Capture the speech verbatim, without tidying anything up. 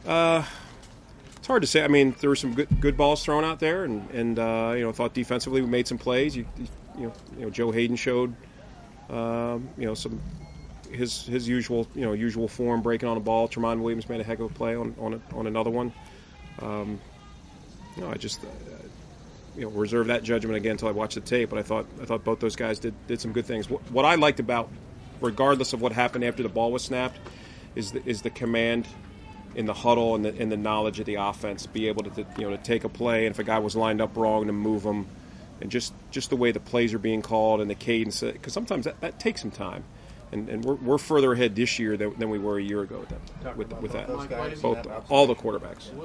Uh, it's hard to say. I mean, there were some good good balls thrown out there, and and uh, you know, thought defensively we made some plays. You, you know, you know, Joe Hayden showed um, you know some his his usual you know usual form breaking on the ball. Tremont Williams made a heck of a play on on a, on another one. Um, you know, I just uh, you know reserve that judgment again until I watch the tape. But I thought I thought both those guys did did some good things. What, what I liked about, regardless of what happened after the ball was snapped, is the, is the command in the huddle and the, and the knowledge of the offense, be able to, to you know to take a play, and if a guy was lined up wrong, to move him, and just, just the way the plays are being called and the cadence, because sometimes that, that takes some time, and, and we're, we're further ahead this year than, than we were a year ago with that. With, with that, both all the quarterbacks.